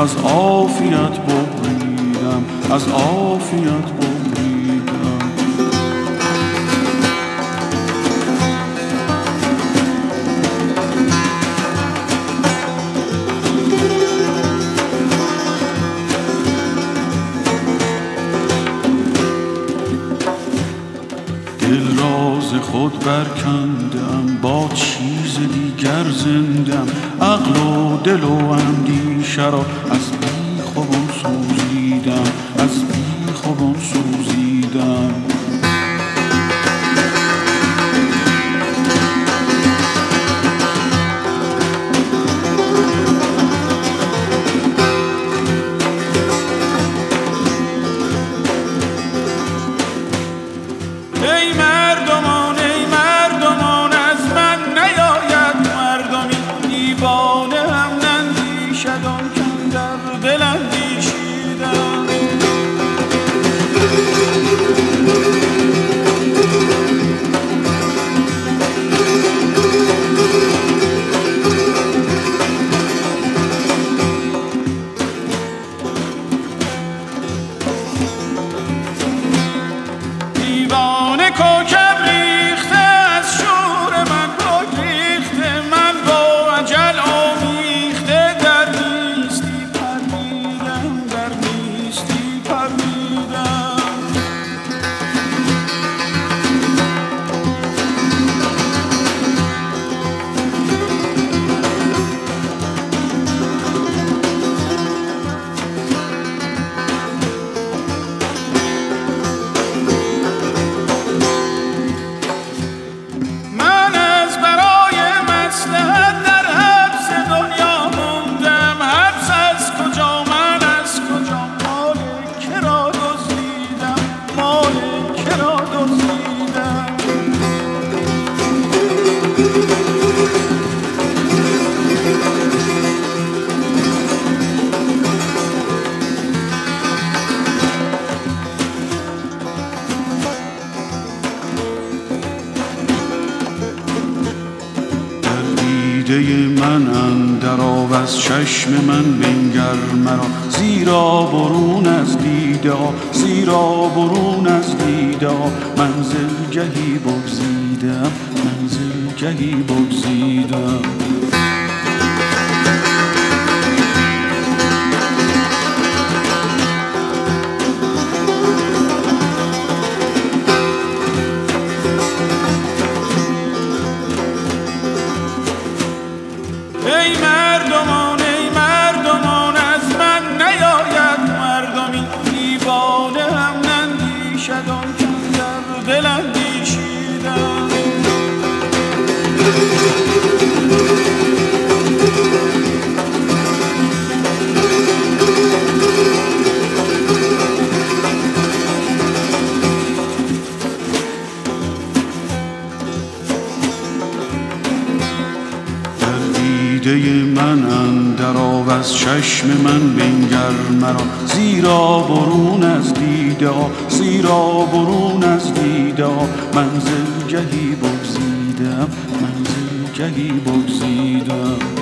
از عافیت ببریدم، از عافیت ببریدم. دل راز خود برکندم، با چیز دیگر زندم. عقل و دل و اندیشه را از بیخوابان سوزیدم، از بیخوابان سوزیدم. ای مردمان، ای مردمان، از من نیاید مردمی. دیوانه هم نندیشد آن کن در دل اندیشیدم. دیوانه کوکب ریخته از شور من، بگریخته من با اجل آمیخته. در نیستی پریدم، در نیستی پریدم. من از برای مصلحت در حبس دنیا موندم. حبس از کجا، من از کجا؟ مال که را دزدیدم، مال که را دزدیدم. دیده من اندر آو، از چشم من بنگر مرا. زیرا برون از دیده ها، زیرا برون از دیده ها منزل گهی بگزیدم، منزل گهی بگزیدم. ای مردمان، ای مردمان، از من نیاید مردمی. دیوانه هم نندیشد آن کن در دل اندیشیدم. دیده من اندر آو، از چشم من بنگر مرا. زیرا برون از دیده ها، زیرا برون از دیده ها منزل گهی بگزیدم، منزل گهی بگزیدم.